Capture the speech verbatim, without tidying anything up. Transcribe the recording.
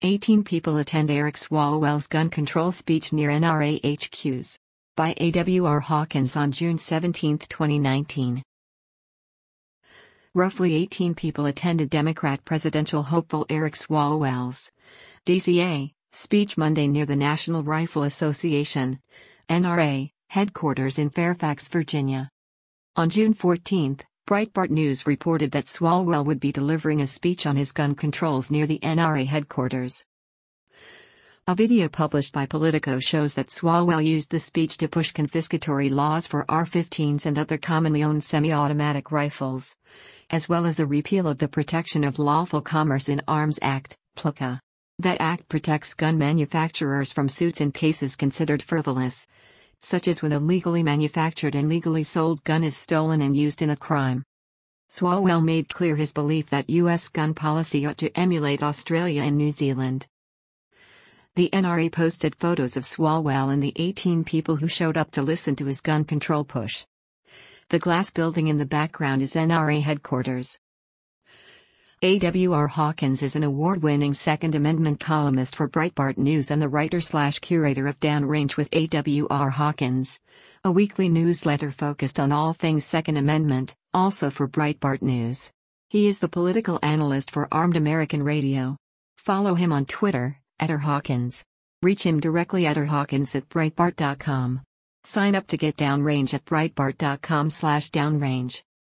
eighteen people attend Eric Swalwell's gun control speech near N R A H Qs. By A W R Hawkins on June seventeenth, twenty nineteen. Roughly eighteen people attended Democrat presidential hopeful Eric Swalwell's D C A speech Monday near the National Rifle Association N R A headquarters in Fairfax, Virginia. On June fourteenth, Breitbart News reported that Swalwell would be delivering a speech on his gun controls near the N R A headquarters. A video published by Politico shows that Swalwell used the speech to push confiscatory laws for A R fifteens and other commonly owned semi-automatic rifles, as well as the repeal of the Protection of Lawful Commerce in Arms Act, P L C A. That act protects gun manufacturers from suits in cases considered frivolous, such as when a legally manufactured and legally sold gun is stolen and used in a crime. Swalwell made clear his belief that U S gun policy ought to emulate Australia and New Zealand. The N R A posted photos of Swalwell and the eighteen people who showed up to listen to his gun control push. The glass building in the background is N R A headquarters. A W R Hawkins is an award-winning Second Amendment columnist for Breitbart News and the writer-slash-curator of Downrange with A W R Hawkins, a weekly newsletter focused on all things Second Amendment, also for Breitbart News. He is the political analyst for Armed American Radio. Follow him on Twitter, at R Hawkins. Reach him directly at rhawkins at breitbart dot com. Sign up to get Downrange at breitbart dot com slash downrange.